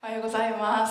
おはようございます。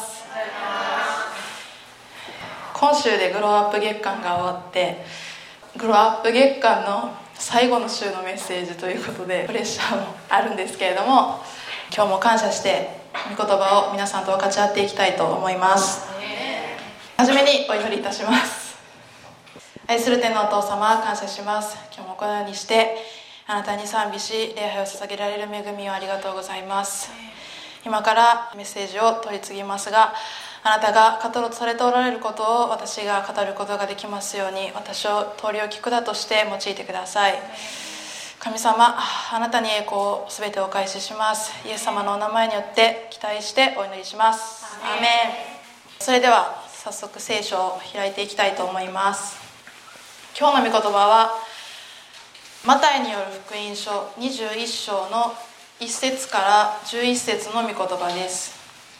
今週でグローアップ月間が終わって、グローアップ月間の最後の週のメッセージということでプレッシャーもあるんですけれども、今日も感謝して御言葉を皆さんと分かち合っていきたいと思います。はじめにお祈りいたします。愛する天のお父様、感謝します。今日もこのようにしてあなたに賛美し礼拝を捧げられる恵みをありがとうございます。今からメッセージを取り次ぎますが、あなたが語ろうとされておられることを私が語ることができますように、私を通りを聞くだとして用いてください。神様、あなたに栄光を全てお返しします。イエス様のお名前によって期待してお祈りします。アーメン。それでは早速聖書を開いていきたいと思います。今日の御言葉はマタイによる福音書21章の1節から11節の御言葉です。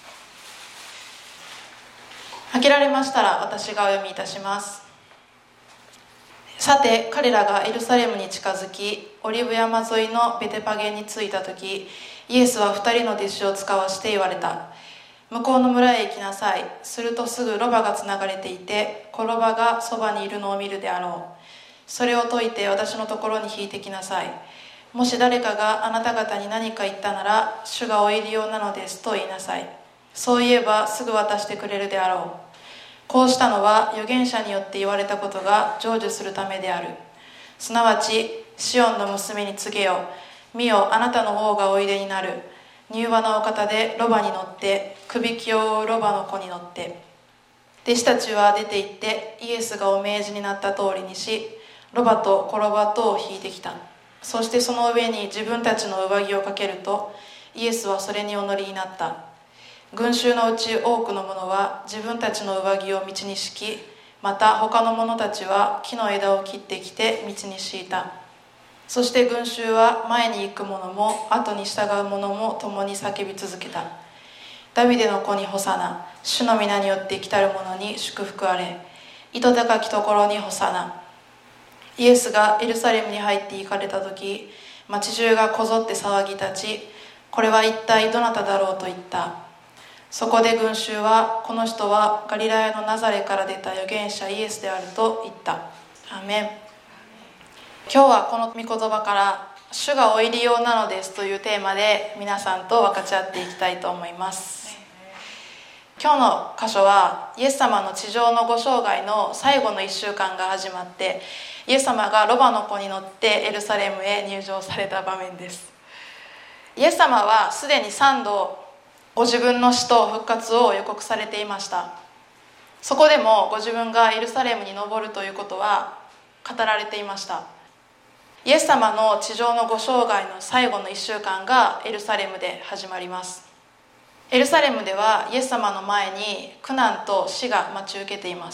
開けられましたら私がお読みいたします。さて彼らがエルサレムに近づき、オリブ山沿いのベテパゲに着いた時、イエスは2人の弟子を使わして言われた。向こうの村へ行きなさい。するとすぐロバがつながれていて、子ロバがそばにいるのを見るであろう。それを解いて私のところに引いてきなさい。もし誰かがあなた方に何か言ったなら、主がお入り用なのですと言いなさい。そう言えばすぐ渡してくれるであろう。こうしたのは預言者によって言われたことが成就するためである。すなわちシオンの娘に告げよ。見よ、あなたの王がおいでになる。柔和なお方でロバに乗って、くびきを追うロバの子に乗って。弟子たちは出て行ってイエスがお命じになった通りにし、ロバと子ロバとを引いてきた。そしてその上に自分たちの上着をかけると、イエスはそれにお乗りになった。群衆のうち多くの者は自分たちの上着を道に敷き、また他の者たちは木の枝を切ってきて道に敷いた。そして群衆は前に行く者も後に従う者も共に叫び続けた。ダビデの子にホサナ、主の皆によって来たる者に祝福あれ。糸高きところにホサナ。イエスがエルサレムに入って行かれた時、町中がこぞって騒ぎ立ち、これは一体どなただろうと言った。そこで群衆は、この人はガリラヤのナザレから出た預言者イエスであると言った。アーメン。今日はこの御言葉から主がお入り用なのですというテーマで皆さんと分かち合っていきたいと思います。今日の箇所はイエス様の地上のご生涯の最後の1週間が始まって、イエス様がロバの子に乗ってエルサレムへ入場された場面です。イエス様はすでに3度ご自分の死と復活を予告されていました。そこでもご自分がエルサレムに登るということは語られていました。イエス様の地上のご生涯の最後の1週間がエルサレムで始まります。エルサレムではイエス様の前に苦難と死が待ち受けています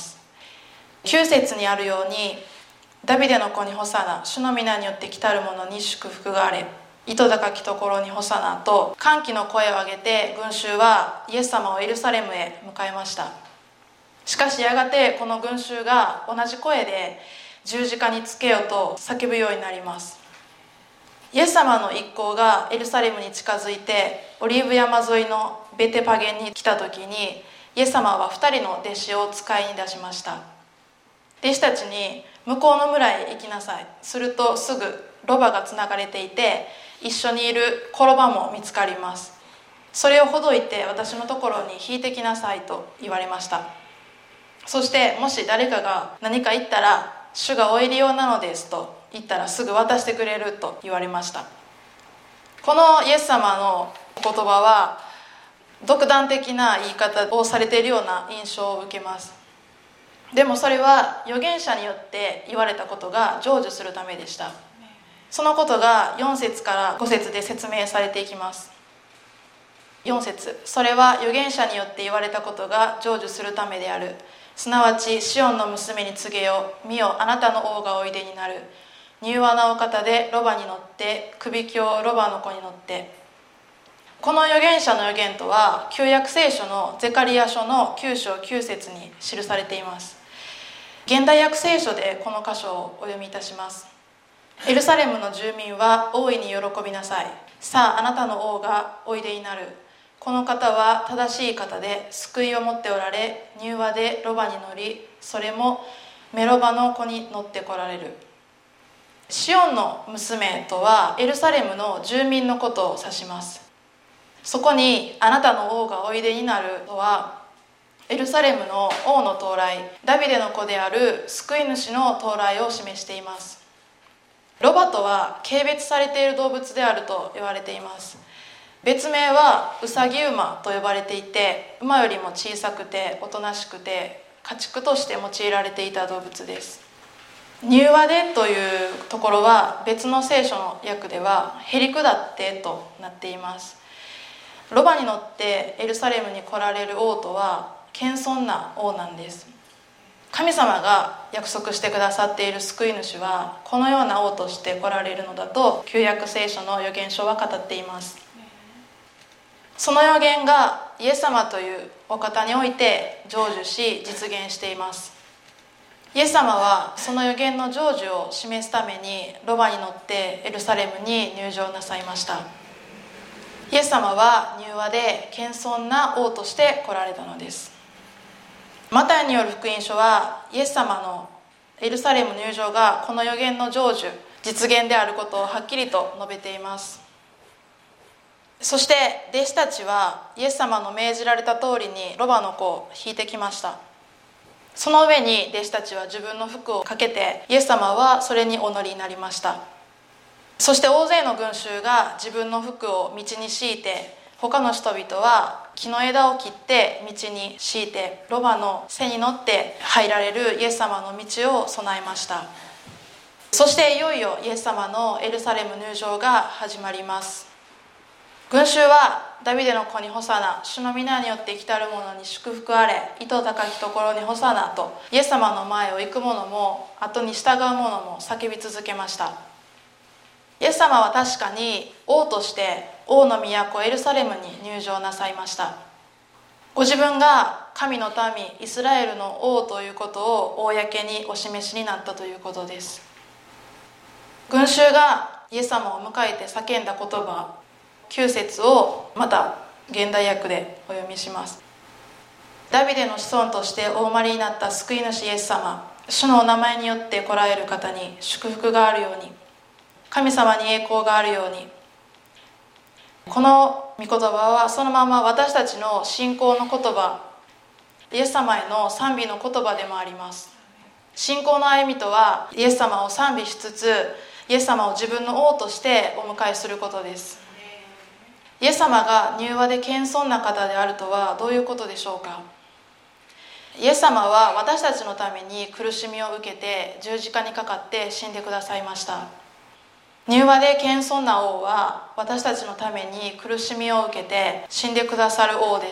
。9節にあるように、ダビデの子にホサナ、主の皆によって来たる者に祝福があれ。糸高きところにホサナと歓喜の声を上げて群衆はイエス様をエルサレムへ迎えました。しかしやがてこの群衆が同じ声で十字架につけよと叫ぶようになります。イエス様の一行がエルサレムに近づいてオリーブ山沿いのベテパゲに来た時に、イエス様は2人の弟子を使いに出しました。弟子たちに向こうの村へ行きなさい。するとすぐロバがつながれていて、一緒にいる子ロバも見つかります。それをほどいて私のところに引いてきなさいと言われました。そしてもし誰かが何か言ったら、主がお入り用なのですと言ったらすぐ渡してくれると言われました。このイエス様の言葉は独断的な言い方をされているような印象を受けます。でもそれは預言者によって言われたことが成就するためでした。そのことが4節から5節で説明されていきます。4節、それは預言者によって言われたことが成就するためである。すなわちシオンの娘に告げよ。見よ、あなたの王がおいでになる。柔和なお方でロバに乗って、くびきをロバの子に乗って。この預言者の預言とは旧約聖書のゼカリヤ書の9章9節に記されています。現代訳聖書でこの箇所をお読みいたします。エルサレムの住民は大いに喜びなさい。さあ、あなたの王がおいでになる。 この方は正しい方で救いを持っておられ、柔和でロバに乗り、それもメロバの子に乗ってこられる。シオンの娘とはエルサレムの住民のことを指します。そこにあなたの王がおいでになるとは、エルサレムの王の到来、ダビデの子である救い主の到来を示しています。ロバとは軽蔑されている動物であると言われています。別名はウサギ馬と呼ばれていて、馬よりも小さくておとなしくて家畜として用いられていた動物です。柔和でというところは別の聖書の訳ではへりくだってとなっています。ロバに乗ってエルサレムに来られる王とは謙遜な王なんです。神様が約束してくださっている救い主はこのような王として来られるのだと旧約聖書の預言書は語っています。その預言がイエス様というお方において成就し実現しています。イエス様はその預言の成就を示すためにロバに乗ってエルサレムに入場なさいました。イエス様は柔和で謙遜な王として来られたのです。マタイによる福音書はイエス様のエルサレム入場がこの預言の成就、実現であることをはっきりと述べています。そして弟子たちはイエス様の命じられた通りにロバの子を引いてきました。その上に弟子たちは自分の服をかけて、イエス様はそれにお乗りになりました。そして大勢の群衆が自分の服を道に敷いて、他の人々は木の枝を切って道に敷いて、ロバの背に乗って入られるイエス様の道を備えました。そしていよいよイエス様のエルサレム入場が始まります。群衆はダビデの子にホサナ、主の皆によって来たる者に祝福あれ、糸高きところにホサナとイエス様の前を行く者も後に従う者も叫び続けました。イエス様は確かに王として王の都エルサレムに入場なさいました。ご自分が神の民イスラエルの王ということを公にお示しになったということです。群衆がイエス様を迎えて叫んだ言葉9節をまた現代訳でお読みします。ダビデの子孫としてお生まれになった救い主イエス様、主のお名前によって来られる方に祝福があるように、神様に栄光があるように。この御言葉はそのまま私たちの信仰の言葉、イエス様への賛美の言葉でもあります。信仰の歩みとはイエス様を賛美しつつ、イエス様を自分の王としてお迎えすることです。イエス様が柔和で謙遜な方であるとはどういうことでしょうか。イエス様は私たちのために苦しみを受けて十字架にかかって死んでくださいました。柔和で謙遜な王は私たちのために苦しみを受けて死んでくださる王です。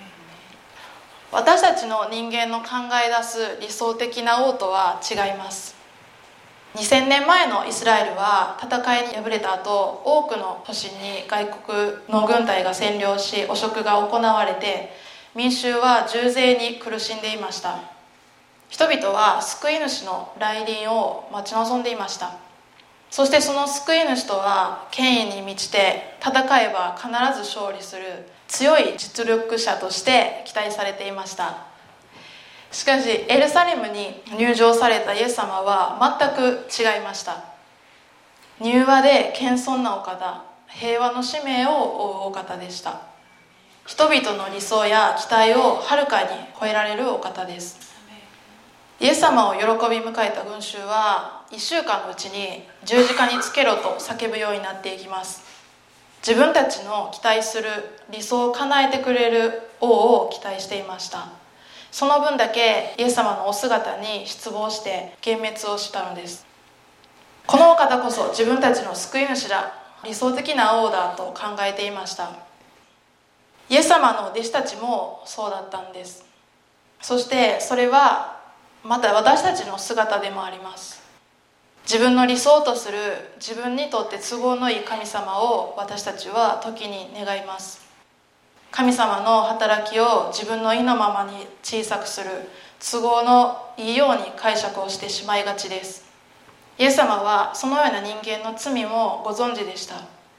私たちの人間の考え出す理想的な王とは違います。2000年前のイスラエルは戦いに敗れた後、多くの都市に外国の軍隊が占領し、汚職が行われて民衆は重税に苦しんでいました。人々は救い主の来臨を待ち望んでいました。そしてその救い主とは権威に満ちて戦えば必ず勝利する強い実力者として期待されていました。しかしエルサレムに入場されたイエス様は全く違いました。柔和で謙遜なお方、平和の使命を負うお方でした。人々の理想や期待をはるかに超えられるお方です。イエス様を喜び迎えた群衆は1週間のうちに十字架につけろと叫ぶようになっていきます。自分たちの期待する理想を叶えてくれる王を期待していました。その分だけイエス様のお姿に失望して幻滅をしたのです。このお方こそ自分たちの救い主だ、理想的な王だと考えていました。イエス様の弟子たちもそうだったんです。そしてそれはまた私たちの姿でもあります。自分の理想とする自分にとって都合のいい神様を私たちは時に願います。神様の働きを自分の意のままに小さくする都合のいいように解釈をしてしまいがちです。イエス様はそのような人間の罪もご存知でした。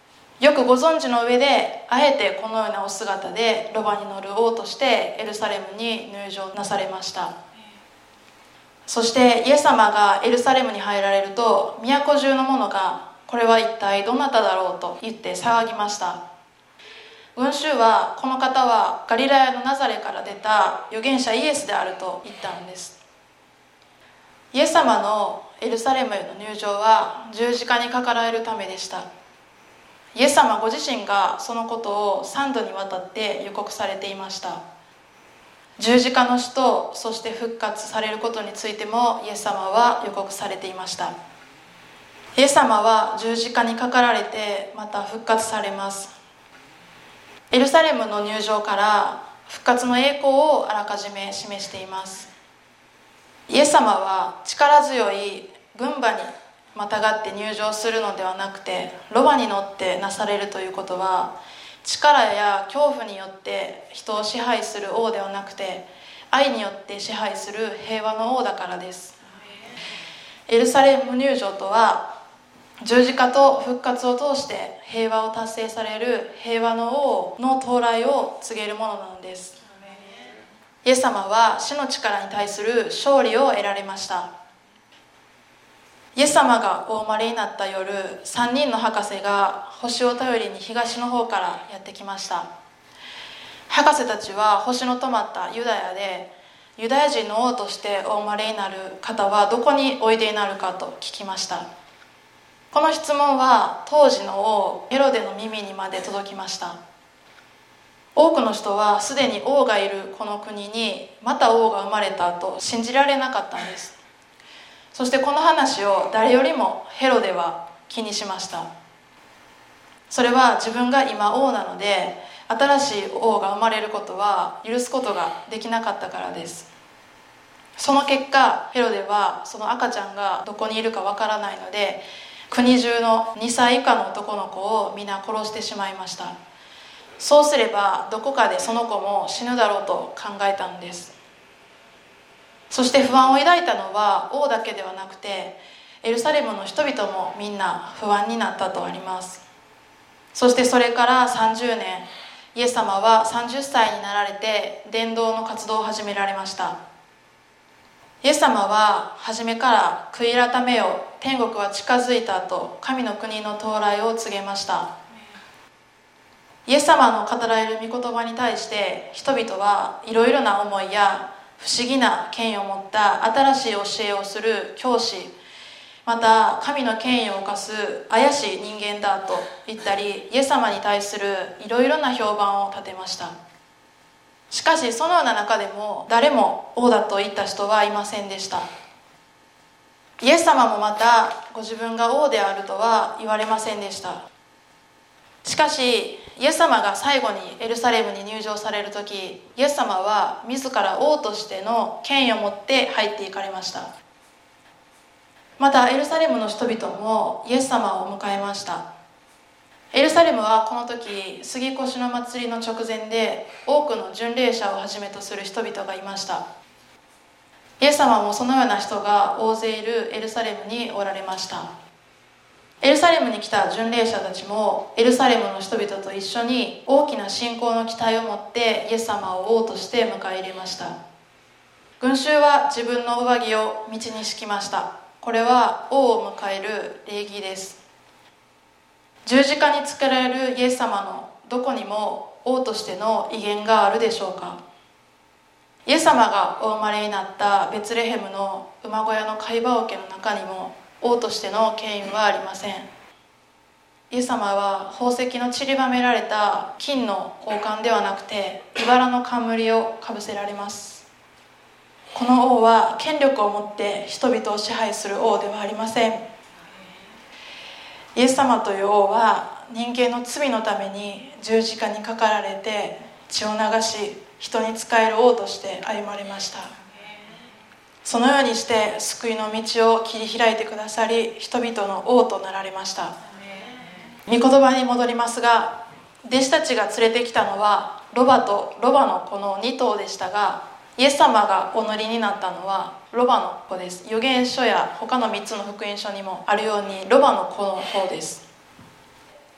よくご存知の上で、あえてこのようなお姿でロバに乗る王としてエルサレムに入場なされました。そしてイエス様がエルサレムに入られると、都中の者が、これは一体どなただろうと言って騒ぎました。群衆は、この方はガリラヤのナザレから出た預言者イエスであると言ったんです。イエス様のエルサレムへの入場は十字架にかかられるためでした。イエス様ご自身がそのことを3度にわたって予告されていました。十字架の死と、そして復活されることについてもイエス様は予告されていました。イエス様は十字架にかかられて、また復活されます。エルサレムの入場から復活の栄光をあらかじめ示しています。イエス様は力強い軍馬にまたがって入場するのではなくて、ロバに乗ってなされるということは、力や恐怖によって人を支配する王ではなくて、愛によって支配する平和の王だからです。エルサレム入場とは、十字架と復活を通して平和を達成される平和の王の到来を告げるものなのです。イエス様は死の力に対する勝利を得られました。イエス様がお生まれになった夜、3人の博士が星を頼りに東の方からやってきました。博士たちは星の止まったユダヤで、ユダヤ人の王としてお生まれになる方はどこにおいでになるかと聞きました。この質問は当時の王ヘロデの耳にまで届きました。多くの人はすでに王がいるこの国にまた王が生まれたと信じられなかったんです。そしてこの話を誰よりもヘロデは気にしました。それは自分が今王なので、新しい王が生まれることは許すことができなかったからです。その結果、ヘロデはその赤ちゃんがどこにいるかわからないので、国中の2歳以下の男の子を皆殺してしまいました。そうすればどこかでその子も死ぬだろうと考えたんです。そして不安を抱いたのは王だけではなくて、エルサレムの人々もみんな不安になったとあります。そしてそれから30年、イエス様は30歳になられて伝道の活動を始められました。イエス様は初めから悔い改めよ、天国は近づいたと神の国の到来を告げました。イエス様の語られる御言葉に対して人々はいろいろな思いや不思議な権威を持った新しい教えをする教師、また神の権威を犯す怪しい人間だと言ったり、イエス様に対するいろいろな評判を立てました。しかしそのような中でも誰も王だと言った人はいませんでした。イエス様もまたご自分が王であるとは言われませんでした。しかしイエス様が最後にエルサレムに入場されるとき、イエス様は自ら王としての権威を持って入っていかれました。またエルサレムの人々もイエス様を迎えました。エルサレムはこの時杉越の祭りの直前で、多くの巡礼者をはじめとする人々がいました。イエス様もそのような人が大勢いるエルサレムにおられました。エルサレムに来た巡礼者たちもエルサレムの人々と一緒に大きな信仰の期待を持ってイエス様を王として迎え入れました。群衆は自分の上着を道に敷きました。これは王を迎える礼儀です。十字架につけられるイエス様のどこにも王としての威厳があるでしょうか。イエス様がお生まれになったベツレヘムの馬小屋の貝羽桶の中にも王としての権威はありません。イエス様は宝石の散りばめられた金の王冠ではなくて、茨の冠をかぶせられます。この王は権力を持って人々を支配する王ではありません。イエス様という王は人間の罪のために十字架にかかられて血を流し、人に仕える王として歩まれました。そのようにして救いの道を切り開いてくださり、人々の王となられました。御言葉に戻りますが、弟子たちが連れてきたのはロバとロバの子の2頭でしたが、イエス様がお乗りになったのはロバの子です。預言書や他の3つの福音書にもあるようにロバの子の方です。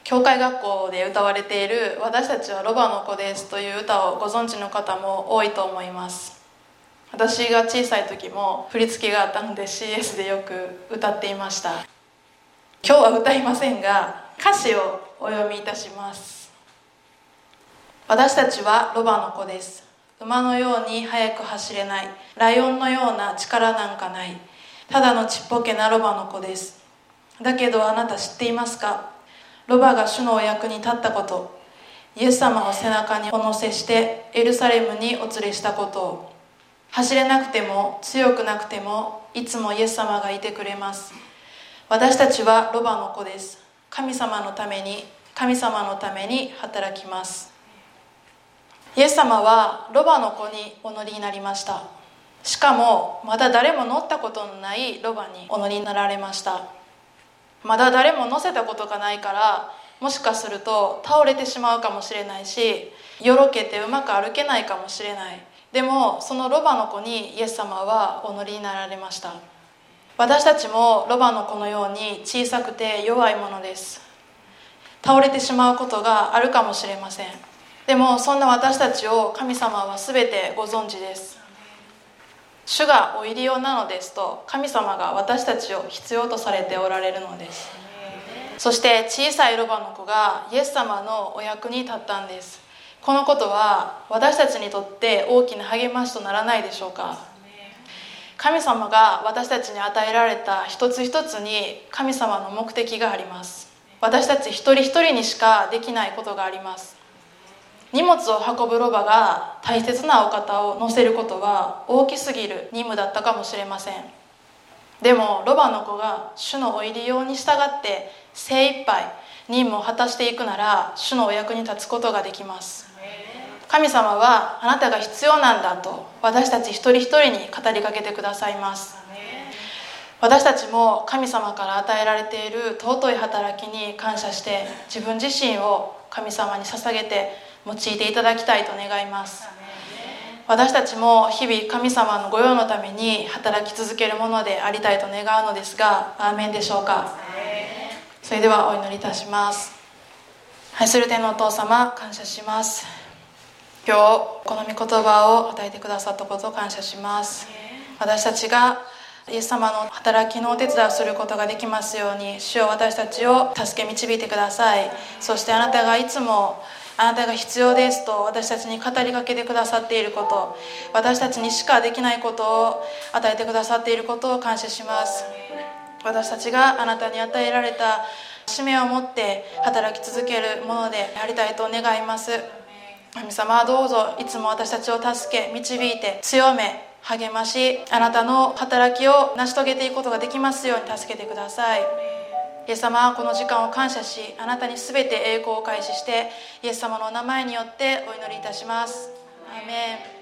教会学校で歌われている私たちはロバの子ですという歌をご存知の方も多いと思います。私が小さい時も振り付けがあったので CS でよく歌っていました。今日は歌いませんが歌詞をお読みいたします。私たちはロバの子です。馬のように速く走れない。ライオンのような力なんかない。ただのちっぽけなロバの子です。だけどあなた知っていますか？ロバが主のお役に立ったこと、イエス様を背中にお乗せしてエルサレムにお連れしたことを。走れなくても強くなくてもいつもイエス様がいてくれます。私たちはロバの子です。神様のために働きます。イエス様はロバの子にお乗りになりました。しかもまだ誰も乗ったことのないロバにお乗りになられました。まだ誰も乗せたことがないから、もしかすると倒れてしまうかもしれないし、よろけてうまく歩けないかもしれない。でもそのロバの子にイエス様はお乗りになられました。私たちもロバの子のように小さくて弱いものです。倒れてしまうことがあるかもしれません。でもそんな私たちを神様は全てご存知です。主がお入り用なのですと、神様が私たちを必要とされておられるのです。そして小さいロバの子がイエス様のお役に立ったんです。このことは私たちにとって大きな励ましとならないでしょうか。神様が私たちに与えられた一つ一つに神様の目的があります。私たち一人一人にしかできないことがあります。荷物を運ぶロバが大切なお方を乗せることは大きすぎる任務だったかもしれません。でもロバの子が主のお入り用に従って精一杯任務を果たしていくなら、主のお役に立つことができます。神様はあなたが必要なんだと私たち一人一人に語りかけてくださいます。私たちも神様から与えられている尊い働きに感謝して、自分自身を神様に捧げて用いていただきたいと願います。私たちも日々神様の御用のために働き続けるものでありたいと願うのですが、アーメンでしょうか。それではお祈りいたします。愛する天のお父様、感謝します。今日この御言葉を与えてくださったことを感謝します。私たちがイエス様の働きのお手伝いをすることができますように、主よ私たちを助け導いてください。そしてあなたがいつもあなたが必要ですと私たちに語りかけてくださっていること、私たちにしかできないことを与えてくださっていることを感謝します。私たちがあなたに与えられた使命を持って働き続けるものでありたいと願います。神様はどうぞいつも私たちを助け導いて強め励まし、あなたの働きを成し遂げていくことができますように助けてください。イエス様はこの時間を感謝し、あなたに全て栄光を開始してイエス様のお名前によってお祈りいたします。アーメン。